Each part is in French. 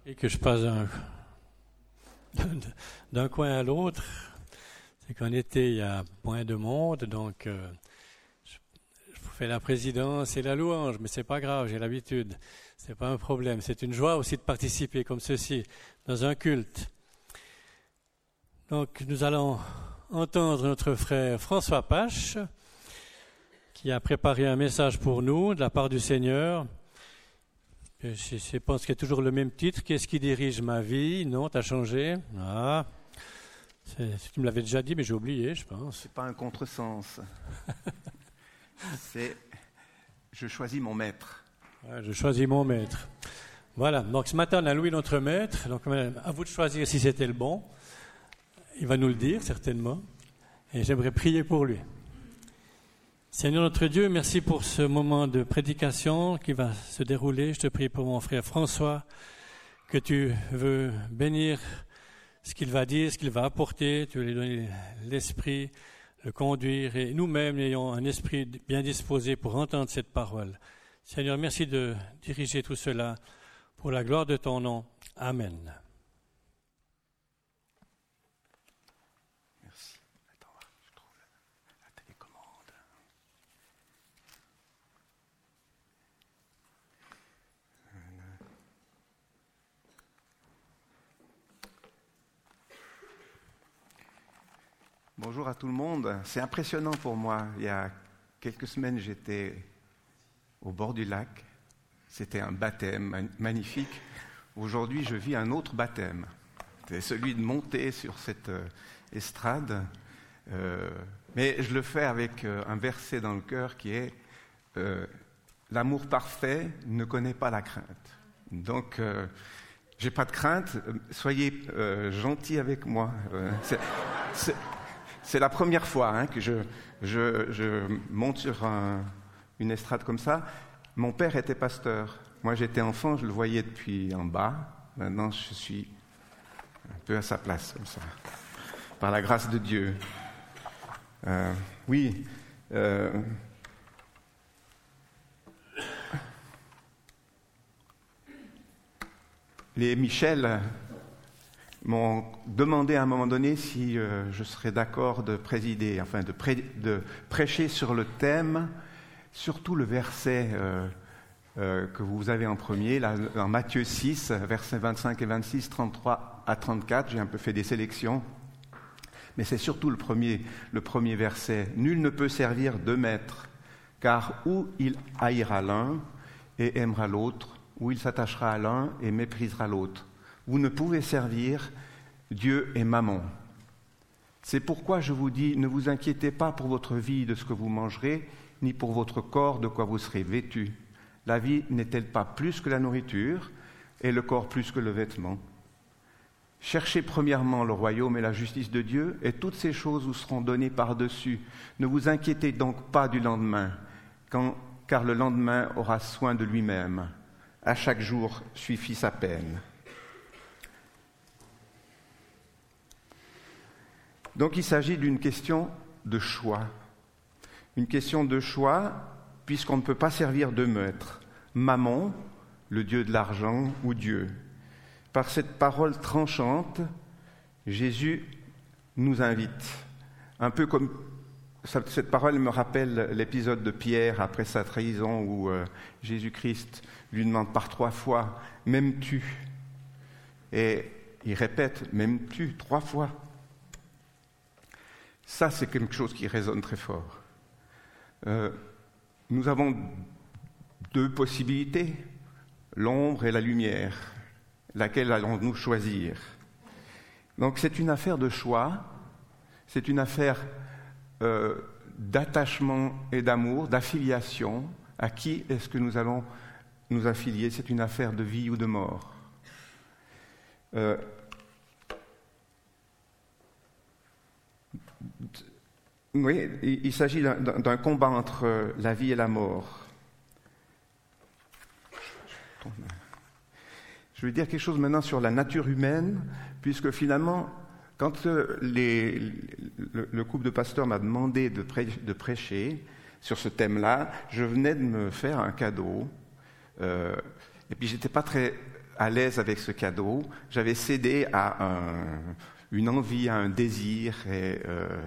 Et que je passe d'un coin à l'autre, c'est qu'en été, il y a moins de monde, donc je fais la présidence et la louange, mais c'est pas grave, j'ai l'habitude, c'est pas un problème. C'est une joie aussi de participer comme ceci, dans un culte. Donc, nous allons entendre notre frère François Pache, qui a préparé un message pour nous, de la part du Seigneur. Je pense qu'il y a toujours le même titre. Qu'est-ce qui dirige ma vie? Non, tu as changé. Ah, tu me l'avais déjà dit, mais j'ai oublié, je pense. C'est pas un contresens. C'est je choisis mon maître. Ouais, je choisis mon maître. Voilà. Donc ce matin, on a loué notre maître. Donc à vous de choisir si c'était le bon. Il va nous le dire certainement. Et j'aimerais prier pour lui. Seigneur notre Dieu, merci pour ce moment de prédication qui va se dérouler. Je te prie pour mon frère François, que tu veux bénir ce qu'il va dire, ce qu'il va apporter. Tu veux lui donner l'esprit, le conduire, et nous-mêmes ayons un esprit bien disposé pour entendre cette parole. Seigneur, merci de diriger tout cela pour la gloire de ton nom. Amen. Bonjour à tout le monde. C'est impressionnant pour moi. Il y a quelques semaines, j'étais au bord du lac. C'était un baptême magnifique. Aujourd'hui, je vis un autre baptême. C'est celui de monter sur cette estrade. Mais je le fais avec un verset dans le cœur qui est « L'amour parfait ne connaît pas la crainte ». Donc, j'ai pas de crainte. Soyez gentils avec moi. C'est la première fois que je monte sur une estrade comme ça. Mon père était pasteur. Moi, j'étais enfant, je le voyais depuis en bas. Maintenant, je suis un peu à sa place, comme ça, par la grâce de Dieu. Les Michel m'ont demandé à un moment donné si je serais d'accord de présider, enfin de prêcher sur le thème, surtout le verset que vous avez en premier, là, dans Matthieu 6, versets 25 et 26, 33 à 34, j'ai un peu fait des sélections, mais c'est surtout le premier verset. « Nul ne peut servir deux maîtres, car ou il haïra l'un et aimera l'autre, ou il s'attachera à l'un et méprisera l'autre. Vous ne pouvez servir Dieu et Mammon. C'est pourquoi je vous dis, ne vous inquiétez pas pour votre vie de ce que vous mangerez, ni pour votre corps de quoi vous serez vêtus. La vie n'est-elle pas plus que la nourriture, et le corps plus que le vêtement? Cherchez premièrement le royaume et la justice de Dieu, et toutes ces choses vous seront données par-dessus. Ne vous inquiétez donc pas du lendemain, car le lendemain aura soin de lui-même. À chaque jour suffit sa peine. » Donc il s'agit d'une question de choix. Une question de choix, puisqu'on ne peut pas servir deux maîtres. Mammon, le dieu de l'argent, ou Dieu. Par cette parole tranchante, Jésus nous invite. Un peu comme cette parole me rappelle l'épisode de Pierre après sa trahison où Jésus-Christ lui demande par 3 fois « M'aimes-tu » Et il répète « M'aimes-tu » 3 fois. Ça, c'est quelque chose qui résonne très fort. Nous avons 2 possibilités, l'ombre et la lumière. Laquelle allons-nous choisir? Donc c'est une affaire de choix, c'est une affaire d'attachement et d'amour, d'affiliation. À qui est-ce que nous allons nous affilier? C'est une affaire de vie ou de mort. Oui, il s'agit d'un combat entre la vie et la mort. Je vais dire quelque chose maintenant sur la nature humaine, puisque finalement, quand le couple de pasteurs m'a demandé de prêcher sur ce thème-là, je venais de me faire un cadeau, et puis j'étais pas très à l'aise avec ce cadeau. J'avais cédé à une envie, à un désir, et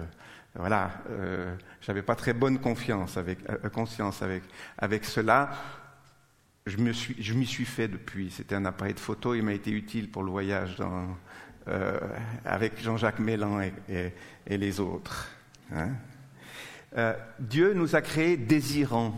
j'avais pas très bonne conscience avec cela. Je m'y suis fait depuis. C'était un appareil de photo, il m'a été utile pour le voyage avec Jean-Jacques Mélan et les autres. Hein? Dieu nous a créés désirants,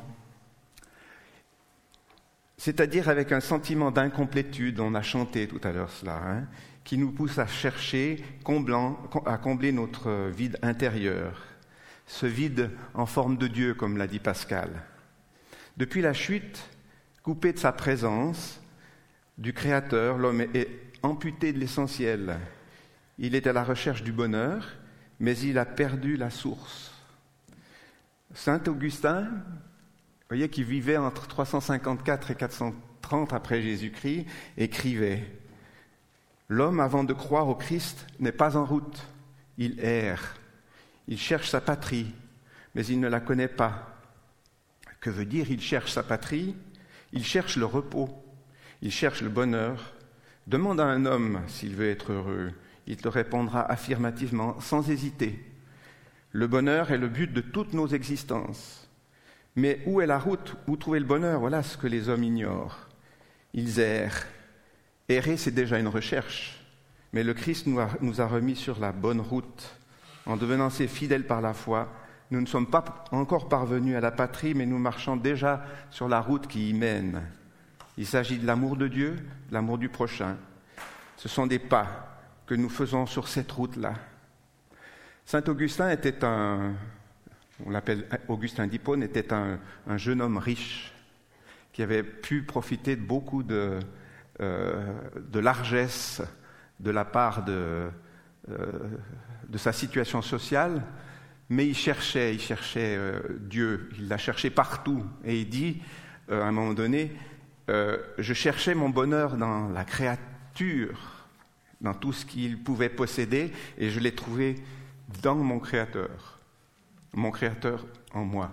c'est-à-dire avec un sentiment d'incomplétude, on a chanté tout à l'heure cela, hein, qui nous pousse à chercher, à combler notre vide intérieur, ce vide en forme de Dieu, comme l'a dit Pascal. Depuis la chute, coupé de sa présence, du Créateur, l'homme est amputé de l'essentiel. Il est à la recherche du bonheur, mais il a perdu la source. Saint Augustin, vous voyez, qui vivait entre 354 et 430 après Jésus-Christ, écrivait « L'homme, avant de croire au Christ, n'est pas en route. Il erre. Il cherche sa patrie, mais il ne la connaît pas. » Que veut dire « il cherche sa patrie » ? Il cherche le repos. Il cherche le bonheur. Demande à un homme s'il veut être heureux. Il te répondra affirmativement, sans hésiter. Le bonheur est le but de toutes nos existences. Mais où est la route ? Où trouver le bonheur ? Voilà ce que les hommes ignorent. Ils errent. Errer, c'est déjà une recherche. Mais le Christ nous a remis sur la bonne route. En devenant ses fidèles par la foi, nous ne sommes pas encore parvenus à la patrie, mais nous marchons déjà sur la route qui y mène. Il s'agit de l'amour de Dieu, de l'amour du prochain. Ce sont des pas que nous faisons sur cette route-là. Saint Augustin était on l'appelle Augustin d'Hippone, était un jeune homme riche qui avait pu profiter de beaucoup de largesse de la part de sa situation sociale, mais il cherchait Dieu, il l'a cherché partout, et il dit à un moment donné, je cherchais mon bonheur dans la créature, dans tout ce qu'il pouvait posséder, et je l'ai trouvé dans mon Créateur en moi.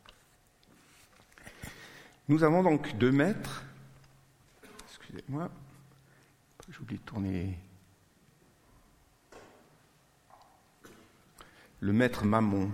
Nous avons donc 2 maîtres. Excusez-moi, j'oublie de tourner. Le maître Mammon.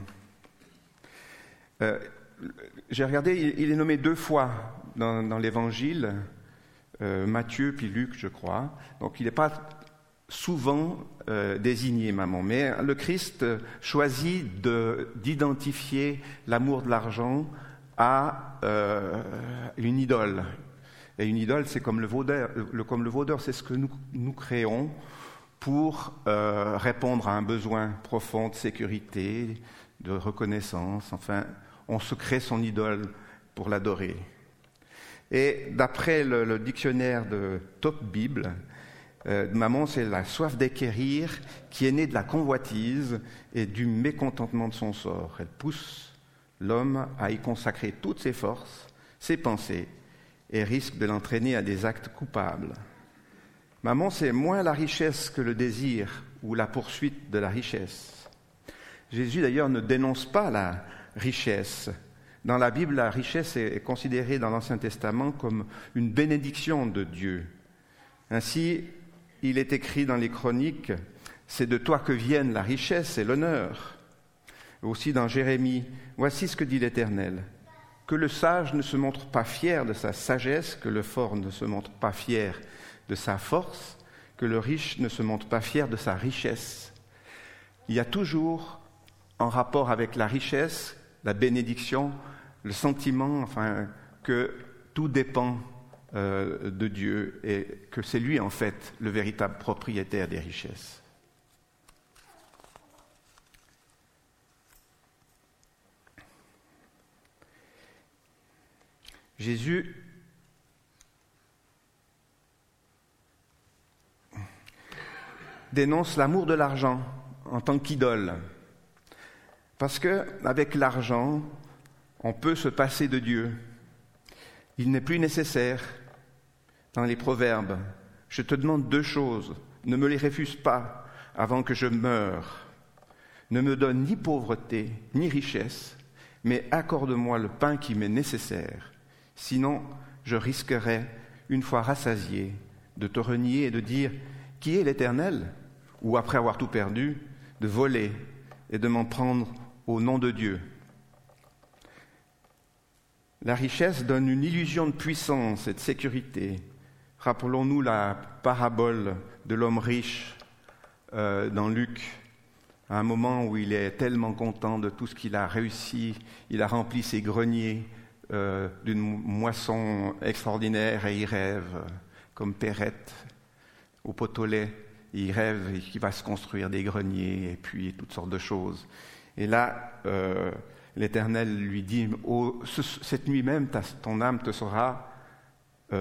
J'ai regardé, il est nommé 2 fois dans l'Évangile, Matthieu puis Luc, je crois. Donc il n'est pas souvent désigné Mammon, mais le Christ choisit d'identifier l'amour de l'argent à une idole. Et une idole, c'est comme le vaudeur, c'est ce que nous créons pour répondre à un besoin profond de sécurité, de reconnaissance. Enfin, on se crée son idole pour l'adorer. Et d'après le dictionnaire de Top Bible, Mammon, c'est la soif d'acquérir qui est née de la convoitise et du mécontentement de son sort. Elle pousse l'homme à y consacrer toutes ses forces, ses pensées, et risque de l'entraîner à des actes coupables. Mammon, c'est moins la richesse que le désir ou la poursuite de la richesse. Jésus, d'ailleurs, ne dénonce pas la richesse. Dans la Bible, la richesse est considérée dans l'Ancien Testament comme une bénédiction de Dieu. Ainsi, il est écrit dans les Chroniques, « C'est de toi que viennent la richesse et l'honneur. » Aussi dans Jérémie, « Voici ce que dit l'Éternel. Que le sage ne se montre pas fier de sa sagesse, que le fort ne se montre pas fier de sa force, que le riche ne se montre pas fier de sa richesse. » Il y a toujours, en rapport avec la richesse, la bénédiction, le sentiment, que tout dépend de Dieu et que c'est lui, en fait, le véritable propriétaire des richesses. Jésus dénonce l'amour de l'argent en tant qu'idole. Parce qu'avec l'argent, on peut se passer de Dieu. Il n'est plus nécessaire. Dans les Proverbes, je te demande 2 choses. Ne me les refuse pas avant que je meure. Ne me donne ni pauvreté, ni richesse, mais accorde-moi le pain qui m'est nécessaire. Sinon, je risquerais, une fois rassasié, de te renier et de dire « Qui est l'Éternel ?» ou après avoir tout perdu, de voler et de m'en prendre au nom de Dieu. La richesse donne une illusion de puissance et de sécurité. Rappelons-nous la parabole de l'homme riche dans Luc, à un moment où il est tellement content de tout ce qu'il a réussi, il a rempli ses greniers d'une moisson extraordinaire et il rêve, comme Perrette au pot au lait, il rêve qu'il va se construire des greniers et puis toutes sortes de choses. Et là, l'Éternel lui dit « Cette nuit même, ton âme te sera demandée. »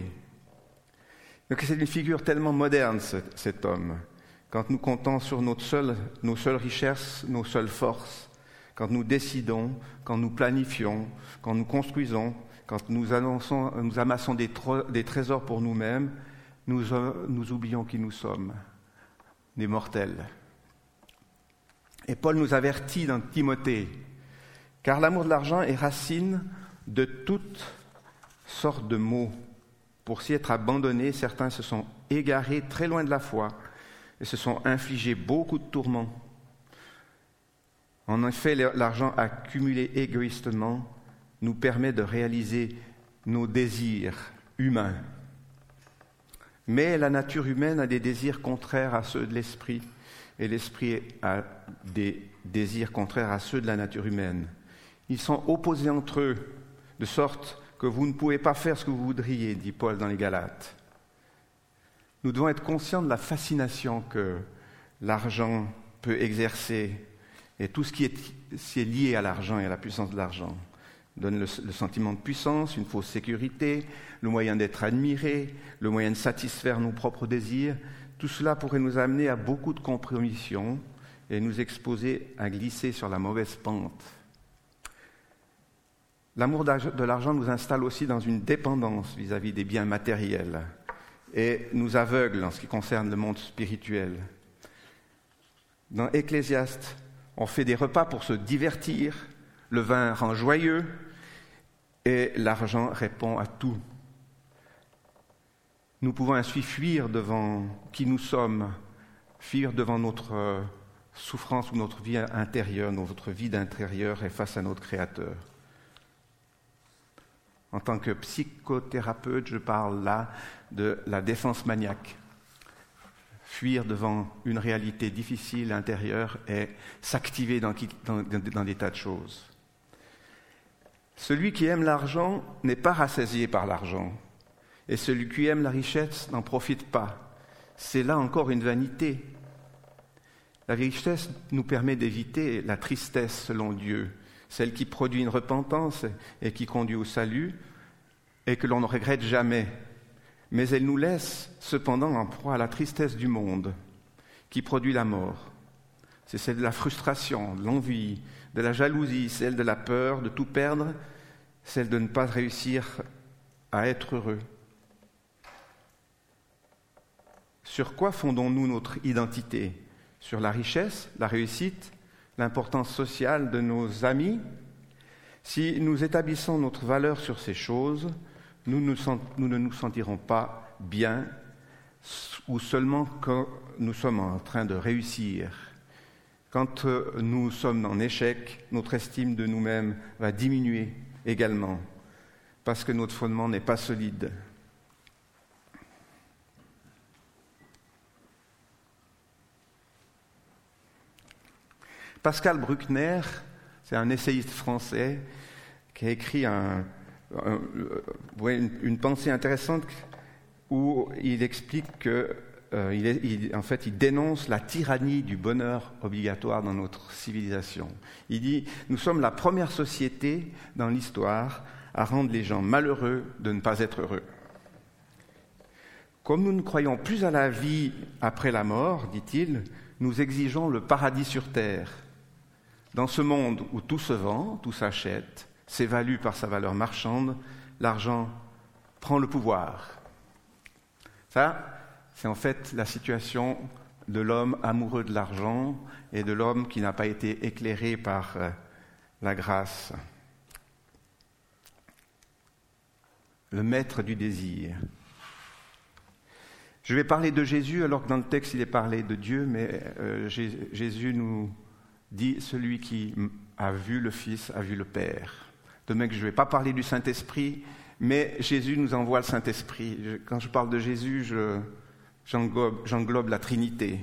Donc c'est une figure tellement moderne, cet homme. Quand nous comptons sur nos seules richesses, nos seules forces, quand nous décidons, quand nous planifions, quand nous construisons, quand nous amassons des trésors pour nous-mêmes, nous oublions qui nous sommes, des mortels. Et Paul nous avertit dans Timothée, « Car l'amour de l'argent est racine de toutes sortes de maux. Pour s'y être abandonnés, certains se sont égarés très loin de la foi et se sont infligés beaucoup de tourments. En effet, l'argent accumulé égoïstement nous permet de réaliser nos désirs humains. Mais la nature humaine a des désirs contraires à ceux de l'esprit, et l'esprit a des désirs contraires à ceux de la nature humaine. Ils sont opposés entre eux, de sorte que vous ne pouvez pas faire ce que vous voudriez, dit Paul dans les Galates. Nous devons être conscients de la fascination que l'argent peut exercer et tout ce qui est lié à l'argent et à la puissance de l'argent. Donne le sentiment de puissance, une fausse sécurité, le moyen d'être admiré, le moyen de satisfaire nos propres désirs. Tout cela pourrait nous amener à beaucoup de compromissions et nous exposer à glisser sur la mauvaise pente. L'amour de l'argent nous installe aussi dans une dépendance vis-à-vis des biens matériels et nous aveugle en ce qui concerne le monde spirituel. Dans Ecclésiaste, on fait des repas pour se divertir, le vin rend joyeux et l'argent répond à tout. Nous pouvons ainsi fuir devant qui nous sommes, fuir devant notre souffrance ou notre vie intérieure, notre vie d'intérieur et face à notre Créateur. En tant que psychothérapeute, je parle là de la défense maniaque. Fuir devant une réalité difficile intérieure et s'activer dans des tas de choses. Celui qui aime l'argent n'est pas rassasié par l'argent. Et celui qui aime la richesse n'en profite pas. C'est là encore une vanité. La richesse nous permet d'éviter la tristesse selon Dieu, celle qui produit une repentance et qui conduit au salut et que l'on ne regrette jamais. Mais elle nous laisse cependant en proie à la tristesse du monde qui produit la mort. C'est celle de la frustration, de l'envie, de la jalousie, celle de la peur de tout perdre, celle de ne pas réussir à être heureux. Sur quoi fondons-nous notre identité ? Sur la richesse, la réussite, l'importance sociale de nos amis ? Si nous établissons notre valeur sur ces choses, nous ne nous sentirons pas bien ou seulement quand nous sommes en train de réussir. Quand nous sommes en échec, notre estime de nous-mêmes va diminuer également parce que notre fondement n'est pas solide. Pascal Bruckner, c'est un essayiste français qui a écrit une pensée intéressante où il explique que il dénonce la tyrannie du bonheur obligatoire dans notre civilisation. Il dit « Nous sommes la première société dans l'histoire à rendre les gens malheureux de ne pas être heureux. Comme nous ne croyons plus à la vie après la mort, dit-il, nous exigeons le paradis sur terre. Dans ce monde où tout se vend, tout s'achète, s'évalue par sa valeur marchande, l'argent prend le pouvoir. » Ça, c'est en fait la situation de l'homme amoureux de l'argent et de l'homme qui n'a pas été éclairé par la grâce. Le maître du désir. Je vais parler de Jésus alors que dans le texte il est parlé de Dieu, mais Jésus nous dit « Celui qui a vu le Fils a vu le Père ». De même que je ne vais pas parler du Saint-Esprit, mais Jésus nous envoie le Saint-Esprit. Quand je parle de Jésus, j'englobe la Trinité.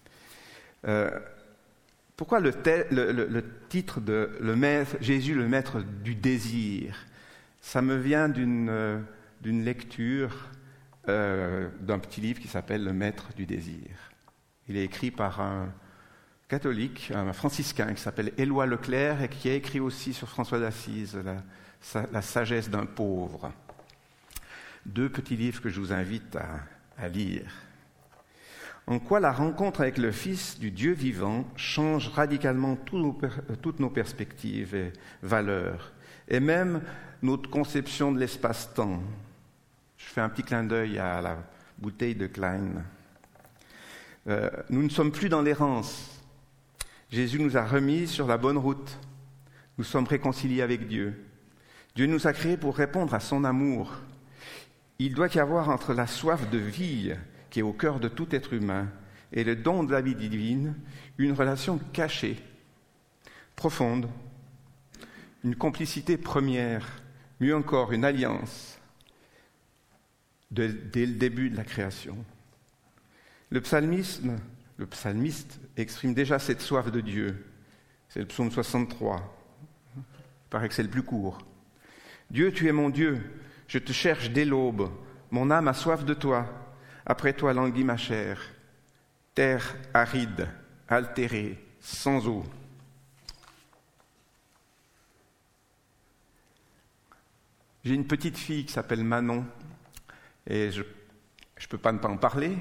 Pourquoi le titre de Jésus, le maître du désir? Ça me vient d'une lecture d'un petit livre qui s'appelle Le Maître du désir. Il est écrit par un catholique, un franciscain qui s'appelle Éloi Leclerc et qui a écrit aussi sur François d'Assise, la sagesse d'un pauvre. 2 petits livres que je vous invite à lire. En quoi la rencontre avec le Fils du Dieu vivant change radicalement toutes nos perspectives et valeurs, et même notre conception de l'espace-temps. Je fais un petit clin d'œil à la bouteille de Klein. Nous ne sommes plus dans l'errance. Jésus nous a remis sur la bonne route. Nous sommes réconciliés avec Dieu. Dieu nous a créés pour répondre à son amour. Il doit y avoir entre la soif de vie qui est au cœur de tout être humain et le don de la vie divine une relation cachée, profonde, une complicité première, mieux encore une alliance dès le début de la création. Le psalmiste exprime déjà cette soif de Dieu. C'est le psaume 63. Il paraît que c'est le plus court. Dieu, tu es mon Dieu, je te cherche dès l'aube. Mon âme a soif de toi. Après toi languit ma chair. Terre aride, altérée, sans eau. J'ai une petite fille qui s'appelle Manon. Et je ne peux pas ne pas en parler.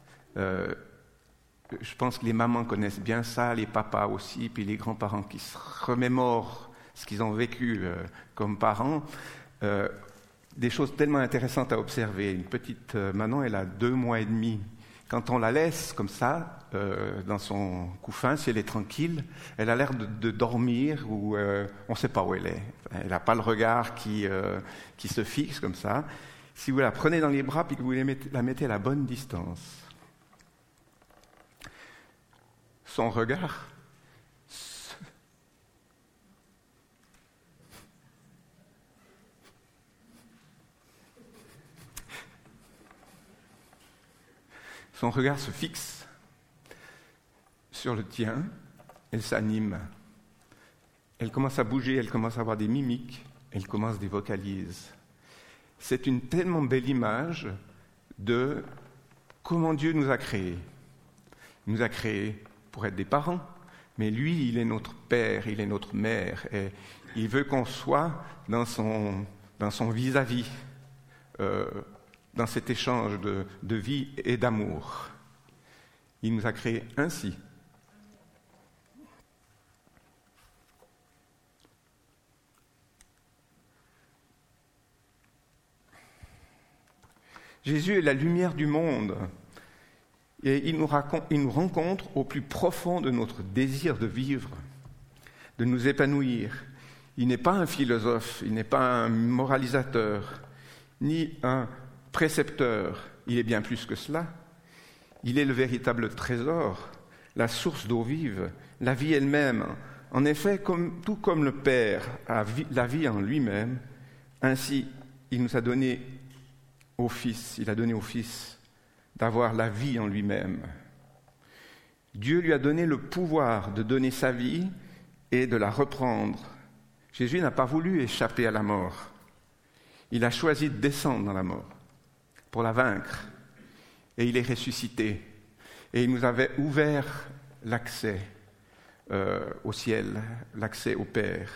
Je pense que les mamans connaissent bien ça, les papas aussi, puis les grands-parents qui se remémorent ce qu'ils ont vécu comme parents. Des choses tellement intéressantes à observer. Une petite Manon, elle a 2 mois et demi. Quand on la laisse comme ça, dans son couffin, si elle est tranquille, elle a l'air de dormir ou on ne sait pas où elle est. Elle n'a pas le regard qui se fixe comme ça. Si vous la prenez dans les bras et que vous la mettez à la bonne distance, son regard se fixe sur le tien, elle s'anime, elle commence à bouger, elle commence à avoir des mimiques, elle commence des vocalises. C'est une tellement belle image de comment Dieu nous a créés. Il nous a créés pour être des parents, mais lui, il est notre père, il est notre mère, et il veut qu'on soit dans son vis-à-vis, dans cet échange de vie et d'amour. Il nous a créés ainsi. Jésus est la lumière du monde et il nous rencontre au plus profond de notre désir de vivre, de nous épanouir. Il n'est pas un philosophe, il n'est pas un moralisateur, ni un précepteur, il est bien plus que cela. Il est le véritable trésor, la source d'eau vive, la vie elle-même. En effet, tout comme le Père a la vie en lui-même, ainsi il nous a donné au Fils, il a donné au Fils d'avoir la vie en lui-même. Dieu lui a donné le pouvoir de donner sa vie et de la reprendre. Jésus n'a pas voulu échapper à la mort. Il a choisi de descendre dans la mort pour la vaincre. Et il est ressuscité. Et il nous avait ouvert l'accès au ciel, l'accès au Père.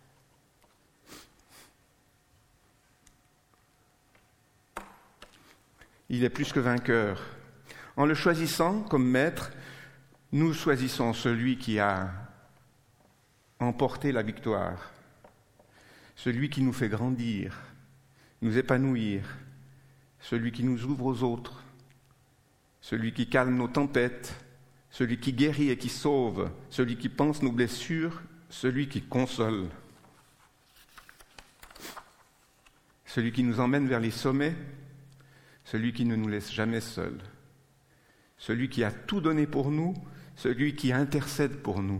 Il est plus que vainqueur. En le choisissant comme maître, nous choisissons celui qui a emporté la victoire, celui qui nous fait grandir, nous épanouir, celui qui nous ouvre aux autres, celui qui calme nos tempêtes, celui qui guérit et qui sauve, celui qui pense nos blessures, celui qui console, celui qui nous emmène vers les sommets, celui qui ne nous laisse jamais seuls. celui qui a tout donné pour nous, celui qui intercède pour nous.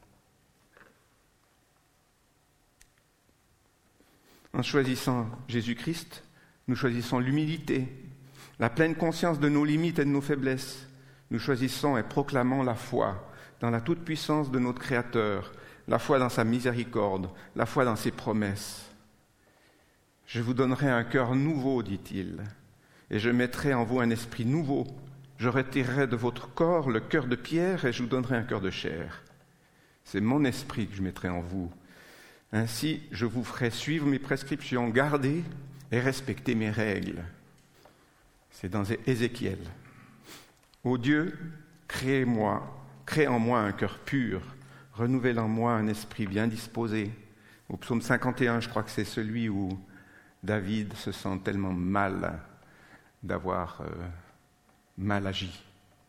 En choisissant Jésus-Christ, nous choisissons l'humilité, la pleine conscience de nos limites et de nos faiblesses. Nous choisissons et proclamons la foi dans la toute-puissance de notre Créateur, la foi dans sa miséricorde, la foi dans ses promesses. Je vous donnerai un cœur nouveau, dit-il, et je mettrai en vous un esprit nouveau. Je retirerai de votre corps le cœur de pierre et je vous donnerai un cœur de chair. C'est mon esprit que je mettrai en vous. Ainsi, je vous ferai suivre mes prescriptions, garder et respecter mes règles. C'est dans Ézéchiel. Ô Dieu, crée en moi un cœur pur, renouvelle en moi un esprit bien disposé. Au psaume 51, je crois que c'est celui où David se sent tellement mal d'avoir mal agi.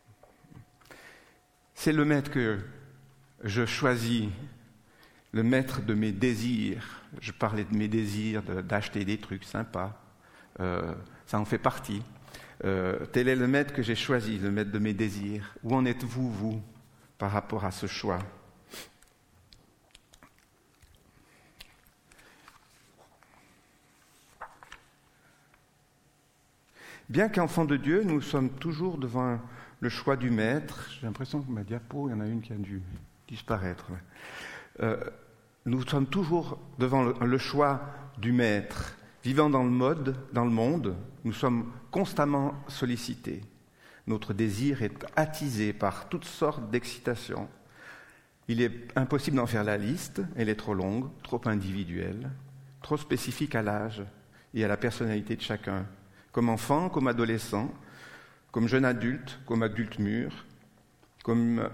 C'est le maître que je choisis, le maître de mes désirs. Je parlais de mes désirs, d'acheter des trucs sympas. Ça en fait partie. Tel est le maître que j'ai choisi, le maître de mes désirs. Où en êtes-vous, vous, par rapport à ce choix ? Bien qu'enfants de Dieu, nous sommes toujours devant le choix du maître. J'ai l'impression que ma diapo, il y en a une qui a dû disparaître. Nous sommes toujours devant le choix du maître. Vivant dans le monde, nous sommes constamment sollicités. Notre désir est attisé par toutes sortes d'excitations. Il est impossible d'en faire la liste, elle est trop longue, trop individuelle, trop spécifique à l'âge et à la personnalité de chacun. Comme enfant, comme adolescent, comme jeune adulte, comme adulte mûr, comme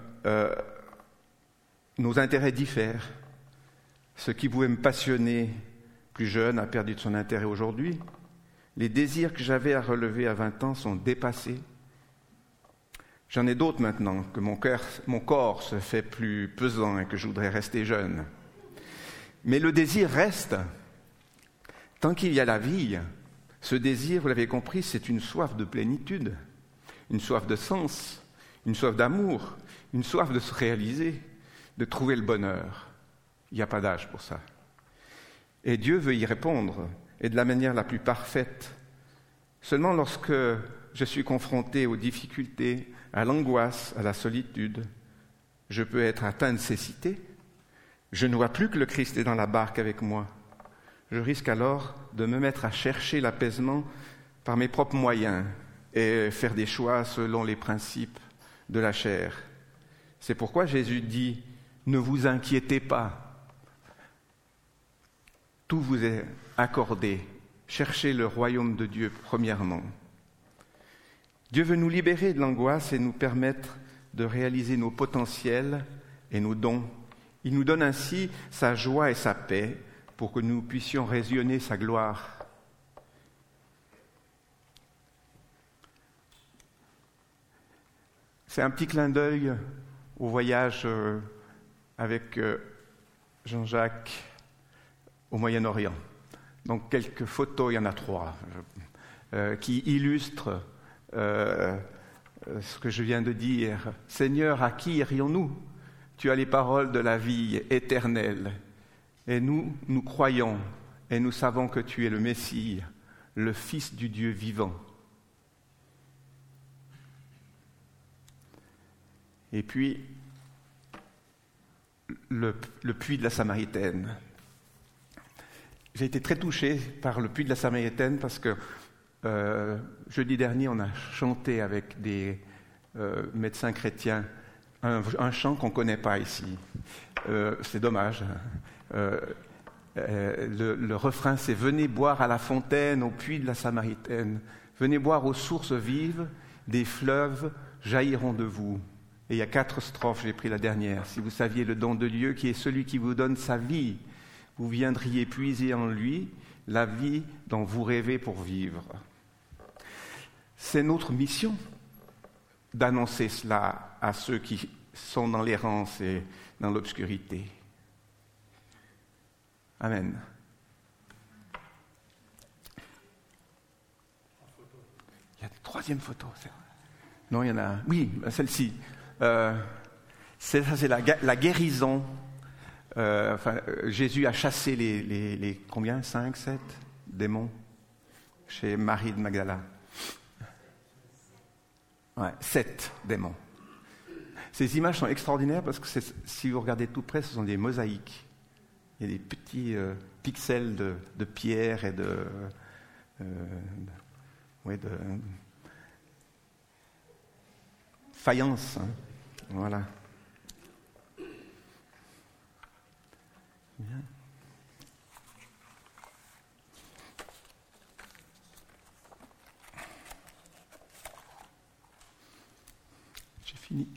nos intérêts diffèrent. Ce qui pouvait me passionner plus jeune a perdu de son intérêt aujourd'hui. Les désirs que j'avais à relever à 20 ans sont dépassés. J'en ai d'autres maintenant, que mon corps se fait plus pesant et que je voudrais rester jeune. Mais le désir reste. Tant qu'il y a la vie, ce désir, vous l'avez compris, c'est une soif de plénitude, une soif de sens, une soif d'amour, une soif de se réaliser, de trouver le bonheur. Il n'y a pas d'âge pour ça. Et Dieu veut y répondre, et de la manière la plus parfaite. Seulement lorsque je suis confronté aux difficultés, à l'angoisse, à la solitude, je peux être atteint de cécité. Je ne vois plus que le Christ est dans la barque avec moi. Je risque alors de me mettre à chercher l'apaisement par mes propres moyens et faire des choix selon les principes de la chair. C'est pourquoi Jésus dit « Ne vous inquiétez pas ». Tout vous est accordé. Cherchez le royaume de Dieu premièrement. Dieu veut nous libérer de l'angoisse et nous permettre de réaliser nos potentiels et nos dons. Il nous donne ainsi sa joie et sa paix pour que nous puissions rayonner sa gloire. C'est un petit clin d'œil au voyage avec Jean-Jacques au Moyen-Orient. Donc quelques photos, il y en a 3, qui illustrent ce que je viens de dire. Seigneur, à qui irions-nous ? Tu as les paroles de la vie éternelle. Et nous croyons et nous savons que tu es le Messie, le Fils du Dieu vivant. Et puis, le puits de la Samaritaine. J'ai été très touché par le puits de la Samaritaine parce que jeudi dernier, on a chanté avec des médecins chrétiens un chant qu'on ne connaît pas ici. C'est dommage. Le refrain, c'est « Venez boire à la fontaine, au puits de la Samaritaine. Venez boire aux sources vives, des fleuves jailliront de vous. » Et il y a 4 strophes, j'ai pris la dernière. « Si vous saviez le don de Dieu qui est celui qui vous donne sa vie, vous viendriez puiser en lui la vie dont vous rêvez pour vivre. » C'est notre mission d'annoncer cela à ceux qui sont dans l'errance et dans l'obscurité. Amen. Il y a une 3e photo, c'est vrai. Non, il y en a. Oui, celle-ci. C'est la guérison. Jésus a chassé les combien 5, 7 démons chez Marie de Magdala. 7 démons. Ces images sont extraordinaires parce que si vous regardez tout près, ce sont des mosaïques. Il y a des petits pixels de pierre et de faïence. Hein. Voilà. Bien. J'ai fini.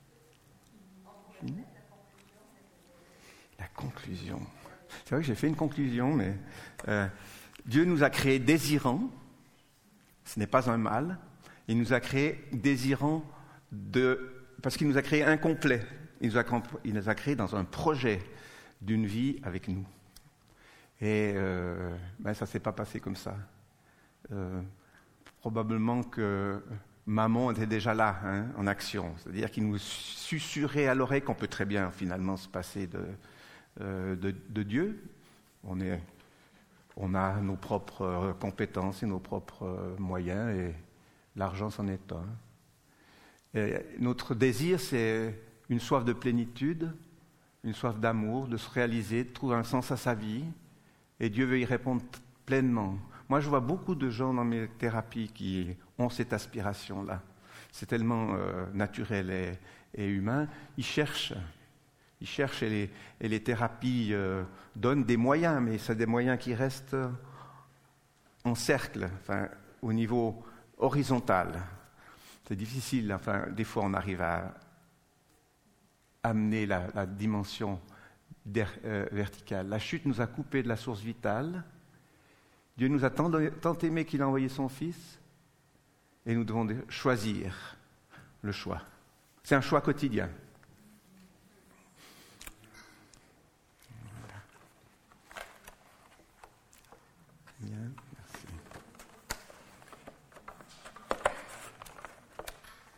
La conclusion. C'est vrai que j'ai fait une conclusion, mais Dieu nous a créés désirants. Ce n'est pas un mal. Il nous a créés désirants parce qu'il nous a créés incomplets. Il nous a créés dans un projet d'une vie avec nous. Et ça ne s'est pas passé comme ça. Probablement que Mammon était déjà là, hein, en action. C'est-à-dire qu'il nous susurrait à l'oreille qu'on peut très bien finalement se passer de Dieu. On a nos propres compétences et nos propres moyens, et l'argent c'en est un. Et notre désir, c'est une soif de plénitude, une soif d'amour, de se réaliser, de trouver un sens à sa vie, et Dieu veut y répondre pleinement. Moi, je vois beaucoup de gens dans mes thérapies qui ont cette aspiration-là. C'est tellement naturel et humain. Ils cherchent et les thérapies donnent des moyens, mais c'est des moyens qui restent en cercle, au niveau horizontal. C'est difficile, des fois on arrive à amener la dimension verticale. La chute nous a coupé de la source vitale. Dieu nous a tant aimé qu'il a envoyé son Fils, et nous devons choisir le choix. C'est un choix quotidien. Voilà. Bien.